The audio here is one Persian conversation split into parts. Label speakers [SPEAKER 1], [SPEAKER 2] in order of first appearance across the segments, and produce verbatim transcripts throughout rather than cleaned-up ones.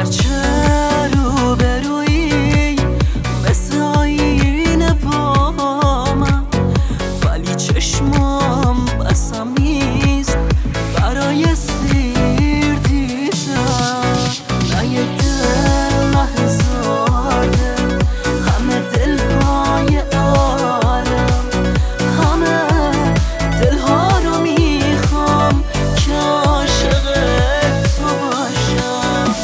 [SPEAKER 1] گرچه رو بروی مثل آینه با من، ولی چشمام بسم نیست برای سیر دیدن. نه یک دل نه هزار دل، همه دلهای عالم، همه دلها رو میخوام که عاشق تو باشم.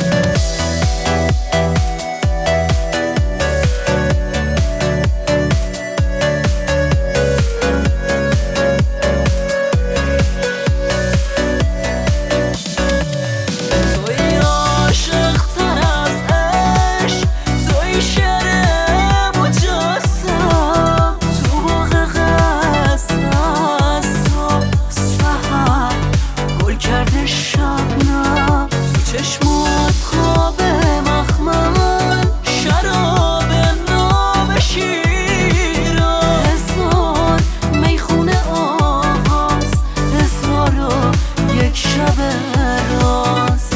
[SPEAKER 1] توی عاشق تر از عشق، توی شعر مجسم، تو باغ قصد از تو سحر گل کرده شبنم، تو چشمات خواب مخمل شراب ناب شیران. هزار میخونه آغاز، هزار و یک شب راست.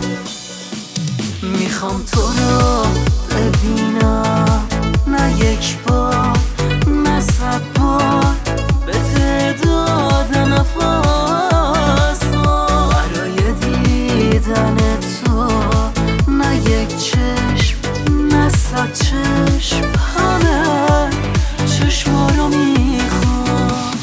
[SPEAKER 1] میخوام تو رو ببینم، نه یک بار نه صد بار، به تعداد نفس برای دیدن تو. نه یک چشم نه صد چشم، همه چشما رو میخوام.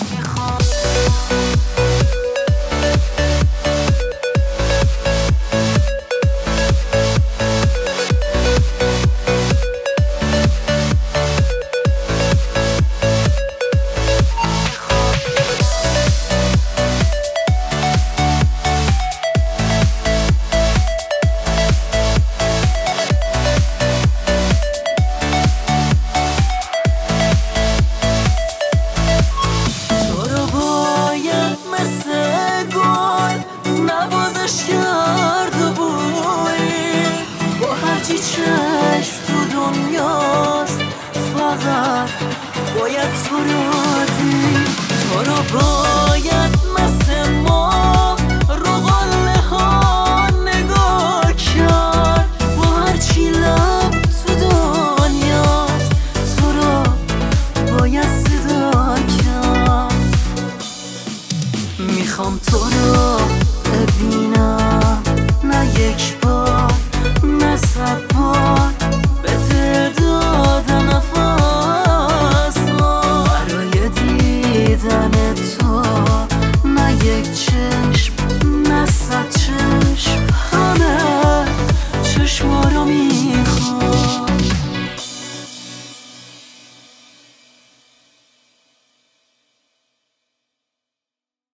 [SPEAKER 1] نوازش کرد و بویی با هرچی چشم تو دنیاست، فقط باید تو رو دید. تو رو باید مثل ما رو قله ها نگاه کرد، با هرچی لب تو دنیاست، تو رو باید صدا کرد. میخوام تو رو ببینم، نه یک بار نه صد بار،